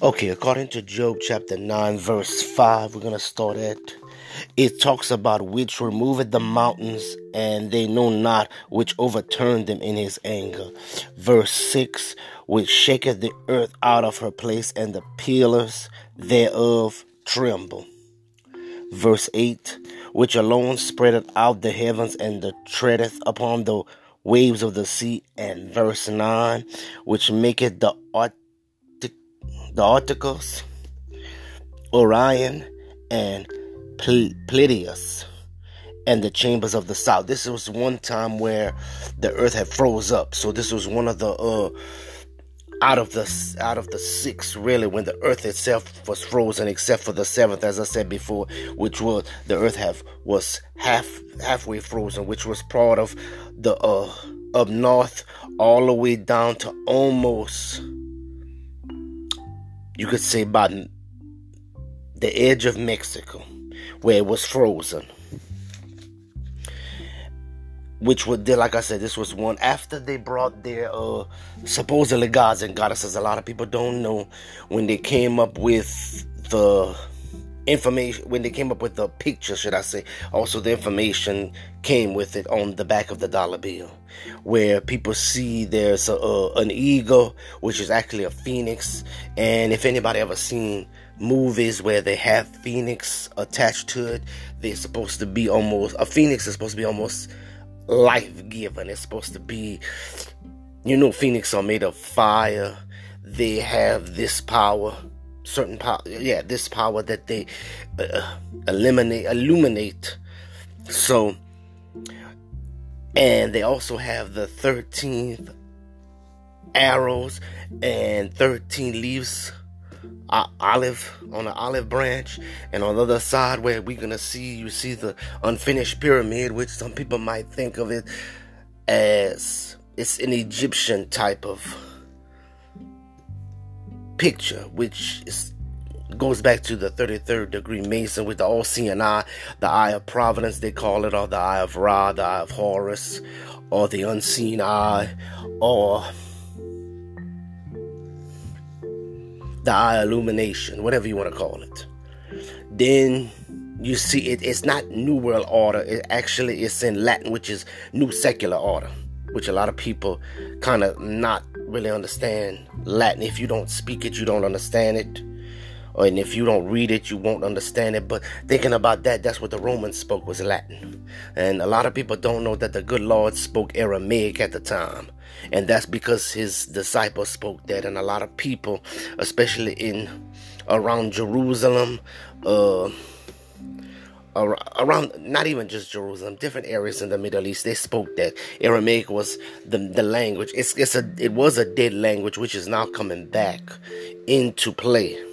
Okay, according to Job chapter 9, verse 5, we're going to start at. It talks about which removeth the mountains, and they know not, which overturned them in his anger. Verse 6, which shaketh the earth out of her place, and the pillars thereof tremble. Verse 8, which alone spreadeth out the heavens, and the treadeth upon the waves of the sea. And verse 9, which maketh the articles, Orion, and Pleiades, and the chambers of the south. This was one time where the earth had froze up. So this was one of the out of the six, really, when the earth itself was frozen, except for the seventh, as I said before, which was the earth was halfway frozen, which was part of the up north all the way down to almost, you could say, about the edge of Mexico, where it was frozen. Which would, like I said, this was one after they brought their supposedly gods and goddesses. A lot of people don't know when they came up with the information, when they came up with the picture, should I say. Also, the information came with it on the back of the dollar bill, where people see there's an eagle, which is actually a phoenix. And if anybody ever seen movies where they have phoenix attached to it, they're supposed to be almost, a phoenix is supposed to be almost life-giving. It's supposed to be, phoenix are made of fire. They have this power, certain power, this power that they illuminate. So, and they also have the 13th arrows and 13 leaves, olive on an olive branch. And on the other side, where you see the unfinished pyramid, which some people might think of it as it's an Egyptian type of picture, which goes back to the 33rd degree Mason with the all-seeing eye, the eye of providence they call it, or the eye of Ra, the eye of Horus, or the unseen eye, or the eye illumination, whatever you want to call it. Then you see it's not New World Order. It actually is in Latin, which is New Secular Order, which a lot of people kind of not really understand Latin. If you don't speak it, you don't understand it. And if you don't read it, you won't understand it. But thinking about that, that's what the Romans spoke, was Latin. And a lot of people don't know that the good Lord spoke Aramaic at the time. And that's because his disciples spoke that. And a lot of people, especially around Jerusalem, around, not even just Jerusalem, different areas in the Middle East, they spoke that. Aramaic was the language. It was a dead language, which is now coming back into play.